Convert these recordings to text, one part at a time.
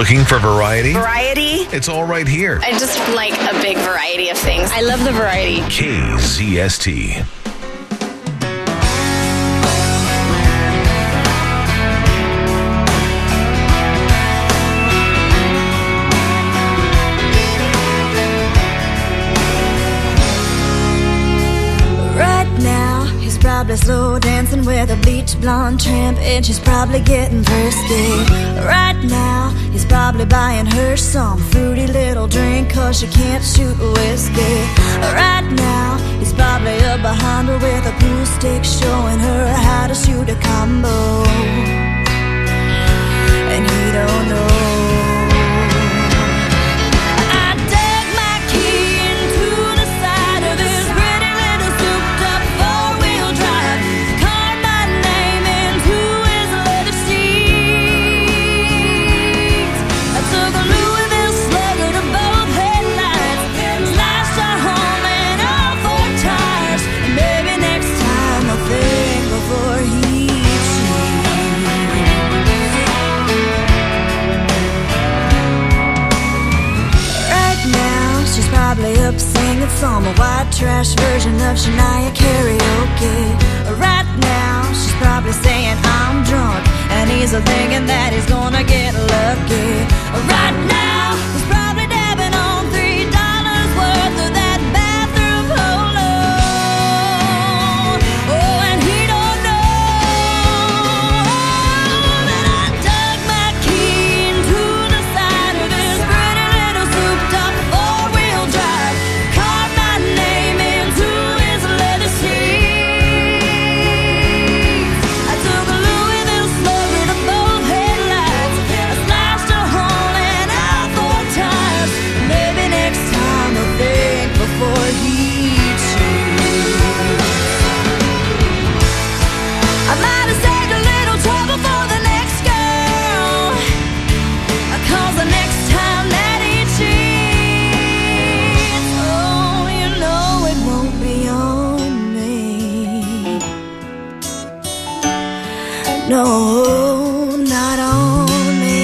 Looking for variety? Variety? It's all right here. I just like a big variety of things. I love the variety. KZST. Probably slow dancing with a bleach blonde tramp, and she's probably getting thirsty. Right now, he's probably buying her some fruity little drink, 'cause she can't shoot whiskey. Right now, he's probably up behind her with a pool stick, showing her how to shoot a combo. And he don't know. Up singing some white trash version of Shania karaoke. Right now, she's probably saying I'm drunk, and he's thinking that he's gonna get lucky. Right now, he's probably dabbing on $3 worth of that bathroom polo. Oh, and he don't know that I dug my key into the side of this pretty little souped-up four-wheel drive. No, not on me.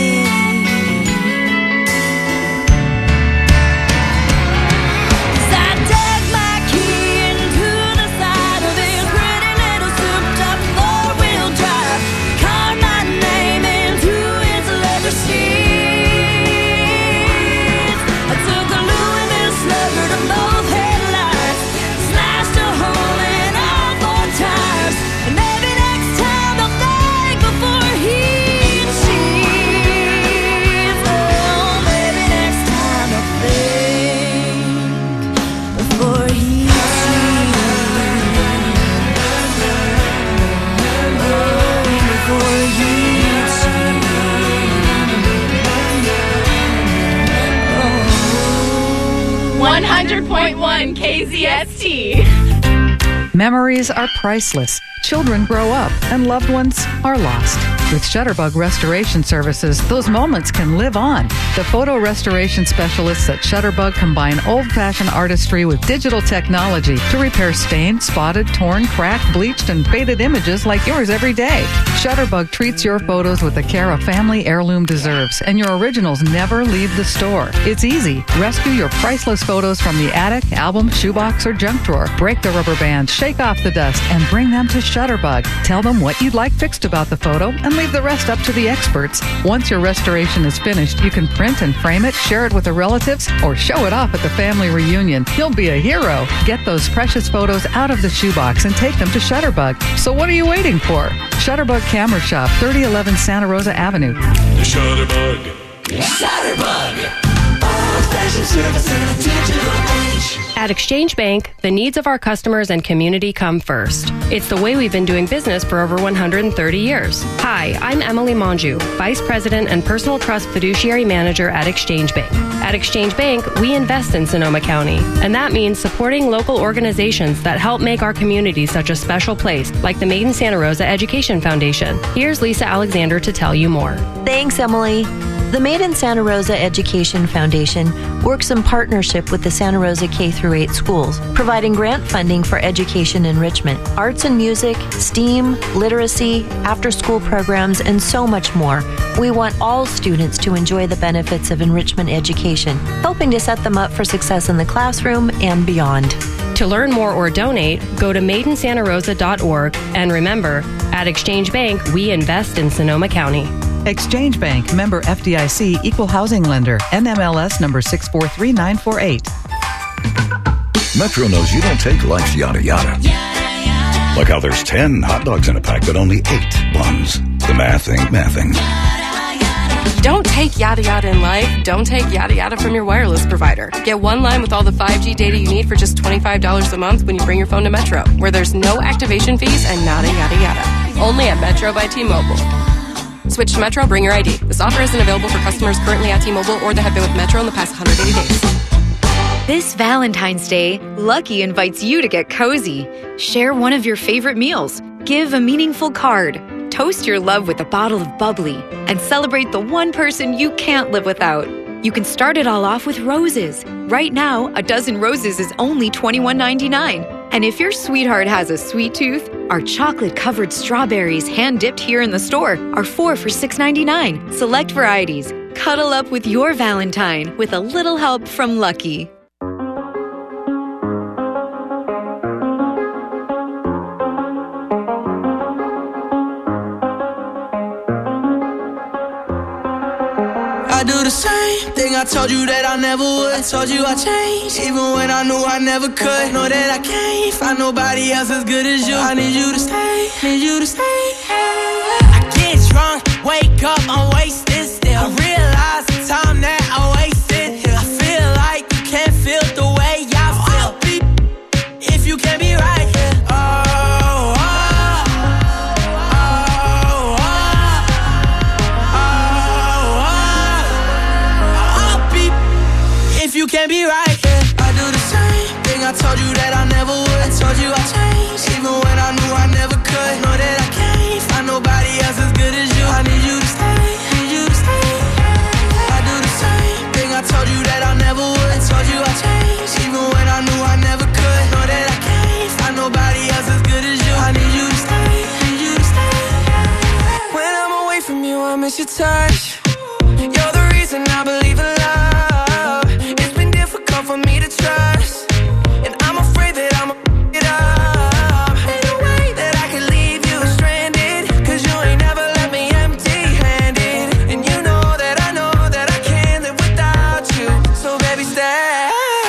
'Cause I dug my key into the side of this pretty little souped-up four-wheel drive, carved my name into its leather seats. I took a Louisville slugger to both headlights, slashed a hole in all four tires, and maybe next time I'll before he cheats. Oh, maybe next time I'll think before he cheats. Oh, before he cheats. 100.1 KZST. Memories are priceless. Children grow up and loved ones are lost. With Shutterbug Restoration Services, those moments can live on. The photo restoration specialists at Shutterbug combine old-fashioned artistry with digital technology to repair stained, spotted, torn, cracked, bleached, and faded images like yours every day. Shutterbug treats your photos with the care a family heirloom deserves, and your originals never leave the store. It's easy. Rescue your priceless photos from the attic, album, shoebox, or junk drawer. Break the rubber band, shake off the dust, and bring them to Shutterbug. Tell them what you'd like fixed about the photo and leave the rest up to the experts. Once your restoration is finished, you can print and frame it, share it with the relatives, or show it off at the family reunion. You'll be a hero. Get those precious photos out of the shoebox and take them to Shutterbug. So what are you waiting for? Shutterbug Camera Shop, 3011 Santa Rosa Avenue. The Shutterbug. Shutterbug. Old-fashioned service in a digital age. At Exchange Bank, the needs of our customers and community come first. It's the way we've been doing business for over 130 years. Hi, I'm Emily Monju, Vice President and Personal Trust Fiduciary Manager at Exchange Bank. At Exchange Bank, we invest in Sonoma County, and that means supporting local organizations that help make our community such a special place, like the Made in Santa Rosa Education Foundation. Here's Lisa Alexander to tell you more. Thanks, Emily. The Made in Santa Rosa Education Foundation works in partnership with the Santa Rosa K-8 schools, providing grant funding for education enrichment, arts and music, STEAM, literacy, after-school programs, and so much more. We want all students to enjoy the benefits of enrichment education, helping to set them up for success in the classroom and beyond. To learn more or donate, go to madeinsantarosa.org, and remember, at Exchange Bank, we invest in Sonoma County. Exchange Bank, member FDIC, equal housing lender, NMLS number 643948. Metro knows you don't take life's yada yada. Like how there's 10 hot dogs in a pack, but only 8 buns. The math ain't mathing. Don't take yada yada in life. Don't take yada yada from your wireless provider. Get one line with all the 5G data you need for just $25 a month when you bring your phone to Metro, where there's no activation fees and nada yada yada. Only at Metro by T-Mobile. Switch to Metro, bring your ID. This offer isn't available for customers currently at T-Mobile or that have been with Metro in the past 180 days. This Valentine's Day, Lucky invites you to get cozy. Share one of your favorite meals. Give a meaningful card. Toast your love with a bottle of bubbly. And celebrate the one person you can't live without. You can start it all off with roses. Right now, a dozen roses is only $21.99. And if your sweetheart has a sweet tooth, our chocolate-covered strawberries hand-dipped here in the store are 4 for $6.99. Select varieties. Cuddle up with your Valentine with a little help from Lucky. I do the same thing I told you that I never would. I told you I changed, even when I knew I never could. Know that I can't find nobody else as good as you. I need you to stay, need you to stay. I get drunk, wake up, I'm wasted still. I realize the time that I wasted here. I feel like you can't feel the way I feel. I'll be if you can't be right here. You can't be right, yeah. I do the same thing I told you that I never would. I told you I changed, even when I knew I never could. Know that I can't find nobody else as good as you. I need you to stay, need you to stay. I do the same thing I told you that I never would. I told you I changed, even when I knew I never could. Know that I can't find nobody else as good as you. I need you to stay, need you to stay. When I'm away from you, I miss your touch. You're the reason I believe in love. For me to trust, and I'm afraid that I'ma it up. Ain't no way that I can leave you stranded, cause you ain't never left me empty-handed. And you know that I can't live without you. So baby, stay.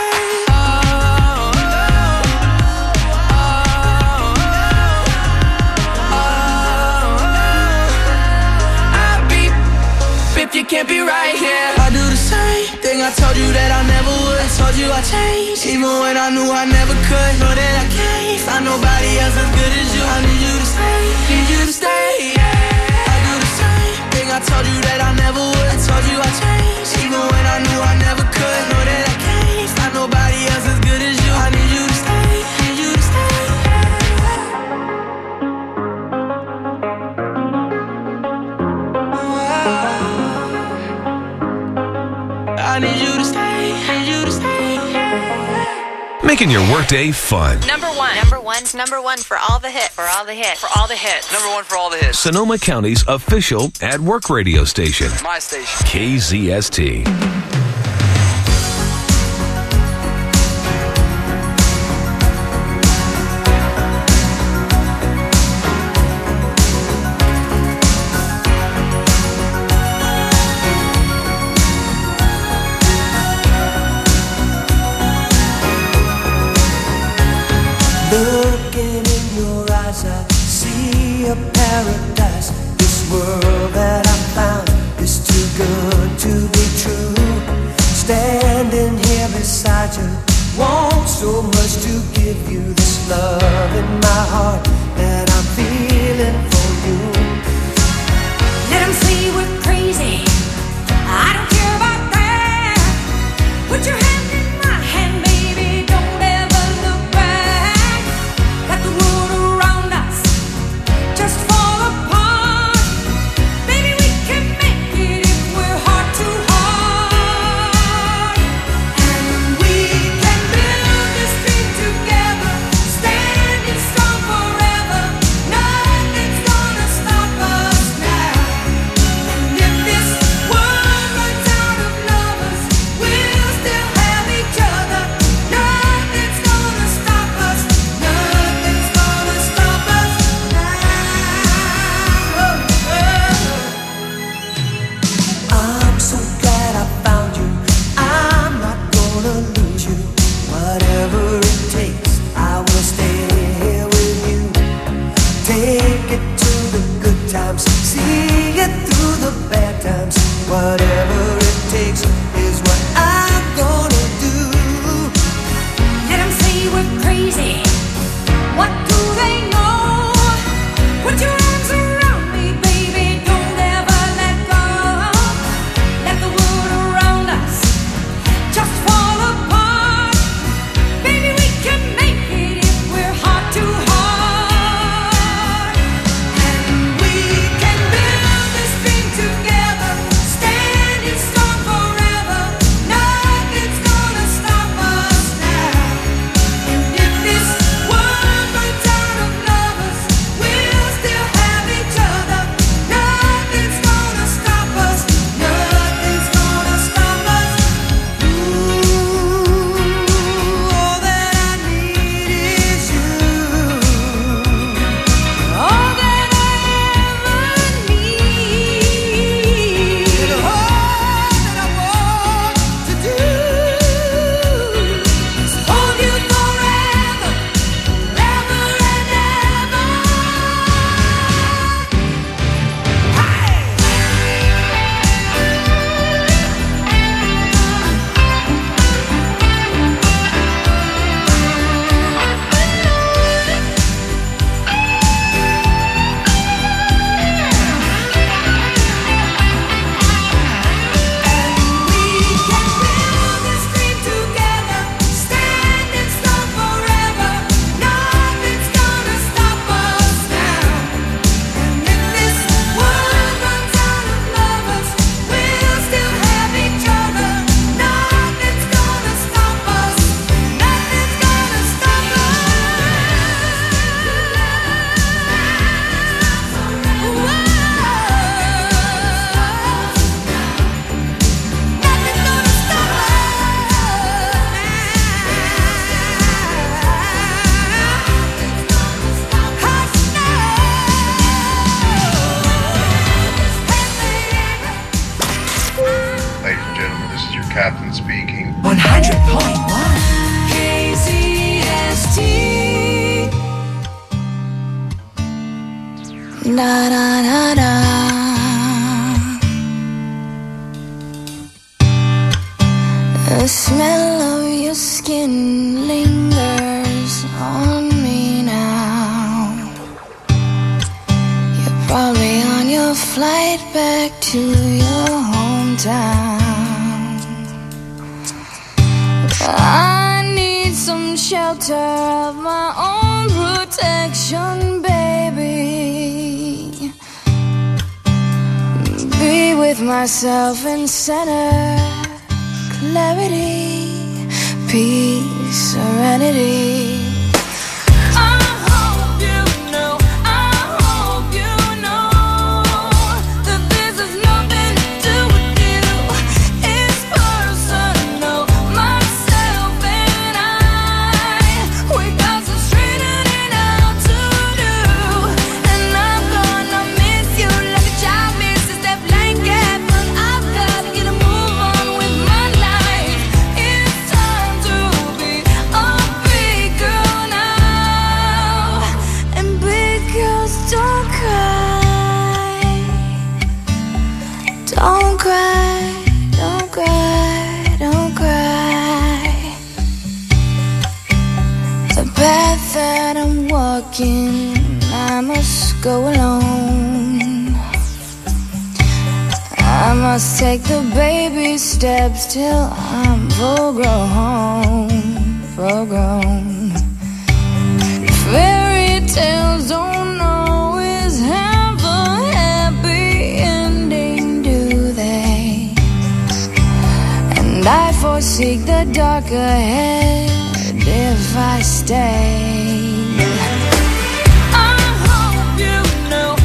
I'll be if you can't be right here. I do the same thing I told you that I never would. I told you I changed, even when I knew I never could. Know that I can't find nobody else as good as you. I need you to stay, need you to stay. I do the same thing I told you that I never would. I told you I changed, even when I knew I never could. Know that I can't find nobody else as good as you. I need you to stay, need you to stay. I need you to stay, need you to stay. Making your workday fun. Number one for all the hits. For all the hits. For all the hits. Number one for all the hits. Sonoma County's official at-work radio station. My station. KZST. Looking in your eyes, I see a paradise. This world that I found is too good to be true. Standing here beside you, want so much to give you this love in my heart that I'm feeling for you. Let 'em say we're crazy, I don't care about that. Put your hand in my hand, baby, don't ever look back. Let the world around us just fall apart. Baby, we can make it if we're hard to Whatever it takes is what I'm gonna do. Let them say we're crazy. What do they know? Put your arms around me, baby. Don't ever let go. Let the world around us just fall apart. Baby, we can make it if we're heart to heart. And we can build this dream together, standing strong forever. Nothing's gonna stop us now. And if this world runs out of lovers, we'll still have each other. Nothing's gonna stop us. Nothing's gonna stop us. Ooh, all that I need is you. All that I ever need. And all that I want to do is hold you forever, forever and ever. We can build this dream together, standing strong forever. Nothing's gonna stop us now. And if this world runs out of lovers, we'll still have each other. Nothing's gonna stop us. Nothing's gonna stop Ladies and gentlemen, this is your captain speaking. 100.1 KZST. Da da da da. The smell of your skin lingers on me now. You're probably on your flight back to your hometown. I need some shelter of my own protection, baby. Be with myself in center, clarity, peace, serenity. I hope you know that this has nothing to do with you. It's personal, myself and I. We got some straightening out to do, and I'm gonna miss you like a child misses that blanket. But I've gotta get a move on with my life. It's time to be a big girl now. And big girls don't cry. Don't cry, don't cry, don't cry. The path that I'm walking, I must go alone. I must take the baby steps till I'm full grown. Fairy tales don't always have a happy ending, do they? And I foresee the dark ahead if I stay. I hope you know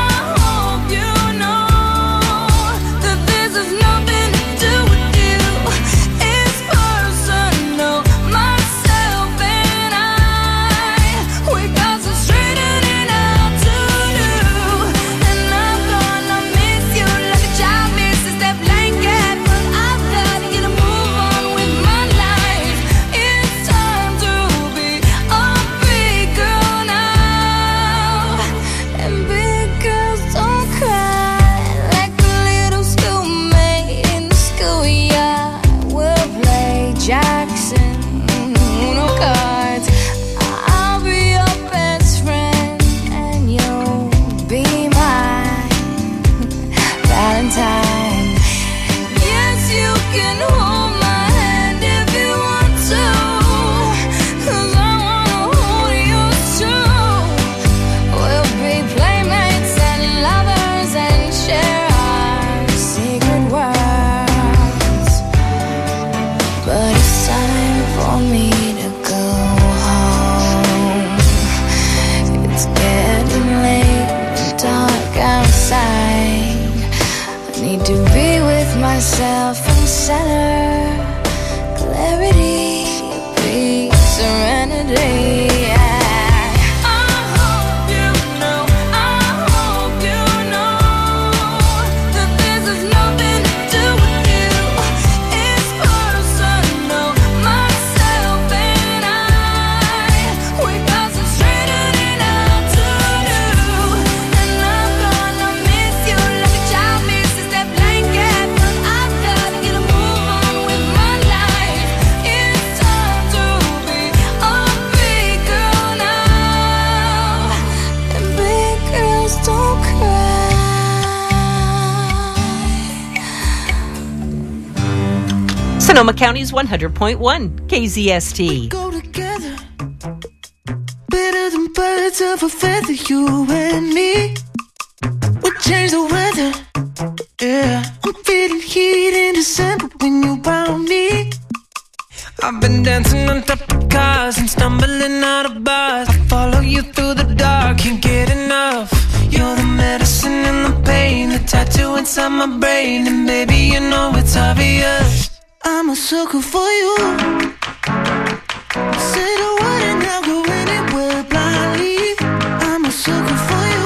that this has nothing to do with you. It's personal, myself and I. We got some straightening out to do, and I'm gonna miss you like a child misses that blanket. But I've gotta get a move on with my life. It's time to be a Sonoma County's 100.1 KZST. Go together, better than birds of a feather, you and me. We change the weather, yeah. I'm feeling heat in December when you found me. I've been dancing on top of cars and stumbling out of bars. I follow you through the dark, can't get enough. You're the medicine and the pain, the tattoo inside my brain. And baby, you know it's obvious, I'm a sucker for you. Say the word and I'll go anywhere blindly. I'm a sucker for you.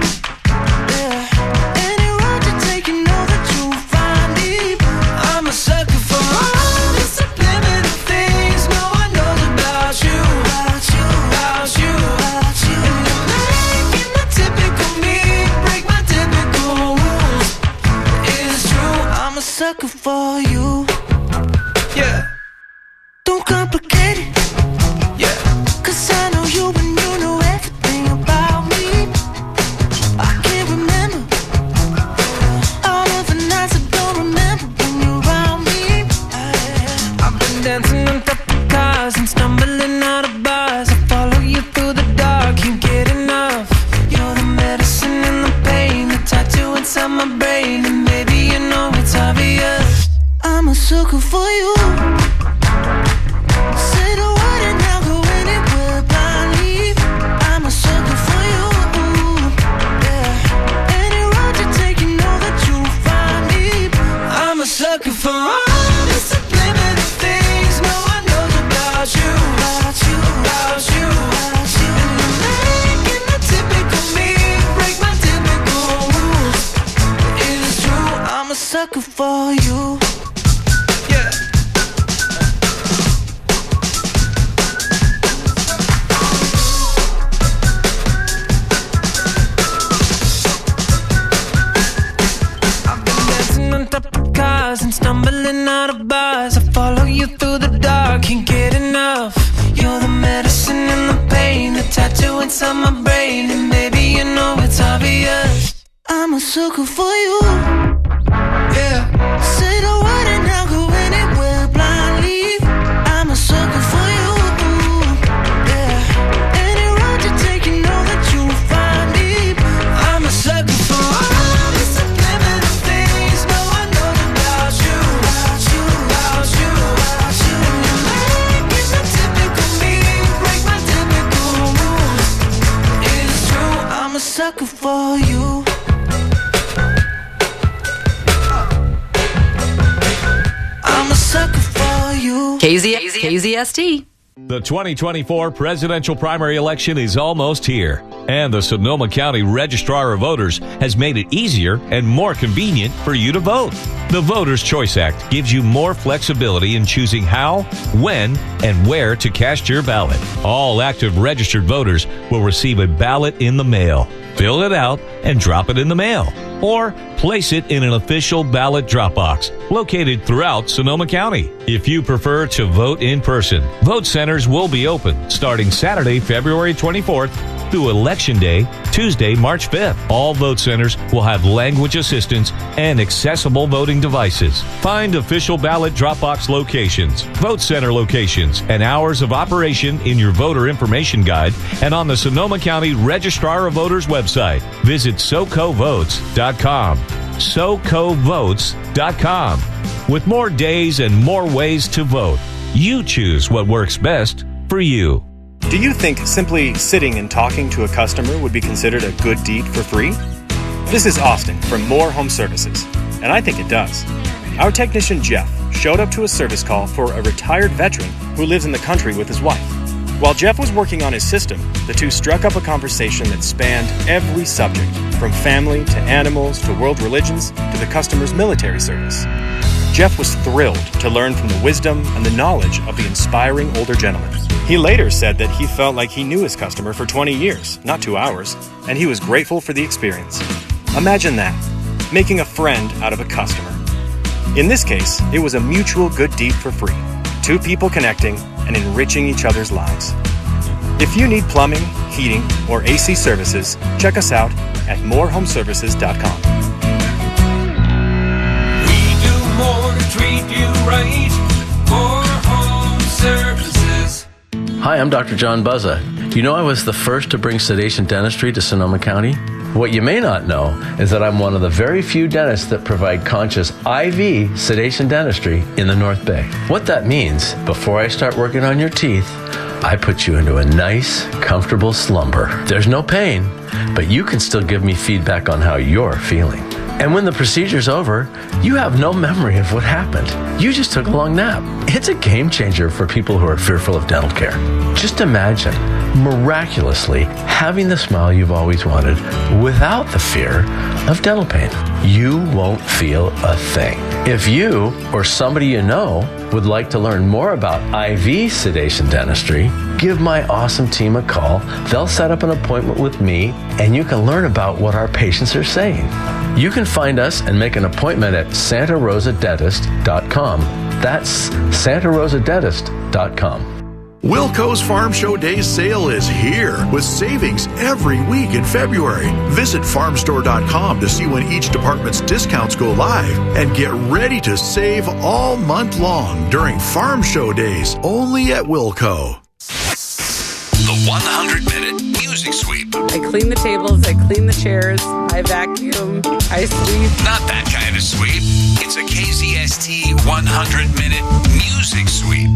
Yeah. Any road you take, you know that you'll find me. I'm a sucker for all the subliminal things no one knows about you. About you, about you, about you. And you're making the typical me break my typical rules. It's true, I'm a sucker for you. Yeah. Don't complicate it. Yeah. 'Cause I know you and you know everything about me. I can't remember all of the nights I don't remember when you're around me. I've been dancing on top of cars and stumbling out of bars. I follow you through the dark, can't get enough. You're the medicine and the pain, the tattoo inside my brain. And maybe you know it's obvious, I'm a sucker for you. Say the word and I'll go anywhere blindly. I'm a sucker for you. Yeah. Any road you take, you know that you'll find me. I'm a sucker for all the subliminal things no one knows about you. About you, about you, about you. And you're making the typical me break my typical rules. It's true, I'm a sucker for you. And stumbling out of bars, I follow you through the dark, can't get enough. You're the medicine and the pain, the tattoo inside my brain. And maybe you know it's obvious, I'm a sucker for you. Yeah. Say the word and I'll go anywhere blindly. I'm a sucker for you. Yeah. Any road you take, you know that you'll find me. I'm a sucker for all the subliminal things no one knows about you. About you, about you, about you. And you're making the typical me break my typical rules. It's true, I'm a sucker for you. I'm a sucker for you. KZST. The 2024 presidential primary election is almost here, and the Sonoma County Registrar of Voters has made it easier and more convenient for you to vote. The Voters' Choice Act gives you more flexibility in choosing how, when, and where to cast your ballot. All active registered voters will receive a ballot in the mail. Fill it out and drop it in the mail, or place it in an official ballot drop box located throughout Sonoma County. If you prefer to vote in person, vote centers will be open starting Saturday, February 24th through Election Day, Tuesday, March 5th. All vote centers will have language assistance and accessible voting devices. Find official ballot drop box locations, vote center locations, and hours of operation in your voter information guide and on the Sonoma County Registrar of Voters website. Visit socovotes.com. socovotes.com. With more days and more ways to vote, you choose what works best for you. Do you think simply sitting and talking to a customer would be considered a good deed for free? This is Austin from More Home Services, and I think it does. Our technician Jeff showed up to a service call for a retired veteran who lives in the country with his wife. While Jeff was working on his system, the two struck up a conversation that spanned every subject, from family to animals to world religions to the customer's military service. Jeff was thrilled to learn from the wisdom and the knowledge of the inspiring older gentleman. He later said that he felt like he knew his customer for 20 years, not 2 hours, and he was grateful for the experience. Imagine that, making a friend out of a customer. In this case, it was a mutual good deed for free. Two people connecting and enriching each other's lives. If you need plumbing, heating, or AC services, check us out at morehomeservices.com. We do more to treat you right. Hi, I'm Dr. John Buzza. You know I was the first to bring sedation dentistry to Sonoma County? What you may not know is that I'm one of the very few dentists that provide conscious IV sedation dentistry in the North Bay. What that means, before I start working on your teeth, I put you into a nice, comfortable slumber. There's no pain, but you can still give me feedback on how you're feeling. And when the procedure's over, you have no memory of what happened. You just took a long nap. It's a game changer for people who are fearful of dental care. Just imagine miraculously having the smile you've always wanted without the fear of dental pain. You won't feel a thing. If you or somebody you know would like to learn more about IV sedation dentistry, give my awesome team a call. They'll set up an appointment with me, and you can learn about what our patients are saying. You can find us and make an appointment at santarosadentist.com. That's santarosadentist.com. Wilco's Farm Show Days sale is here with savings every week in February. Visit farmstore.com to see when each department's discounts go live and get ready to save all month long during Farm Show Days only at Wilco. The 100-minute music sweep. I clean the tables, I clean the chairs, I vacuum, I sweep. Not that kind of sweep. It's a KZST 100-minute music sweep.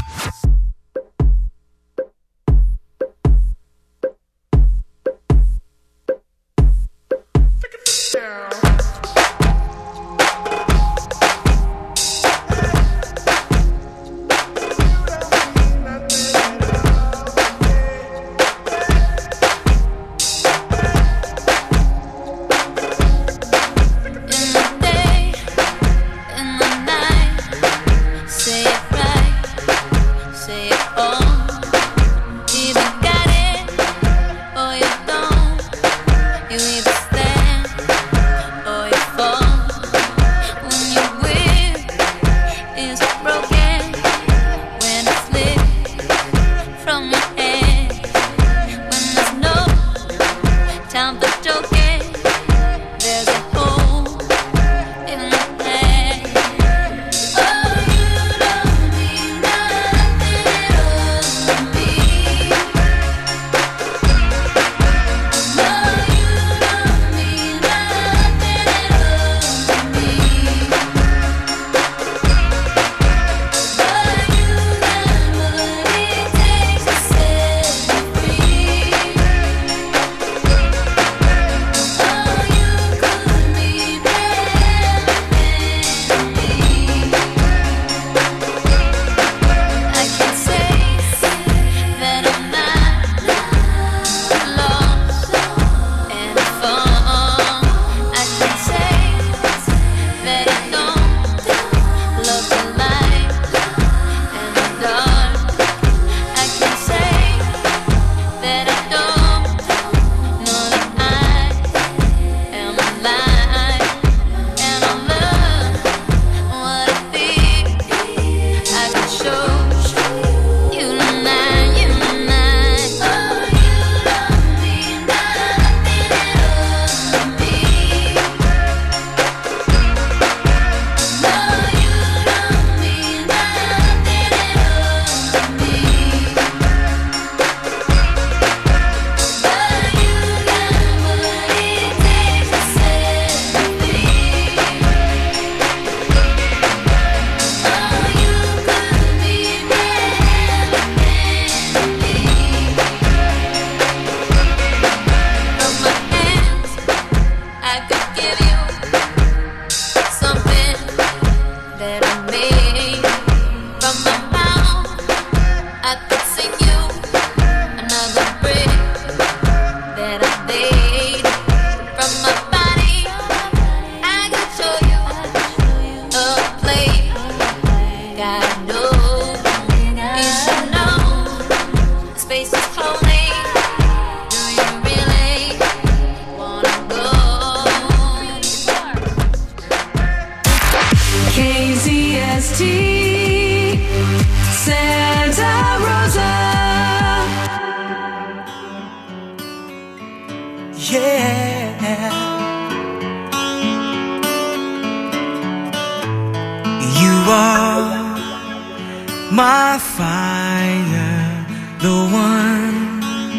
My fire, the one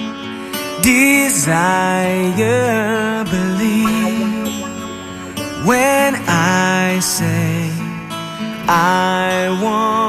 desire. Believe when I say I want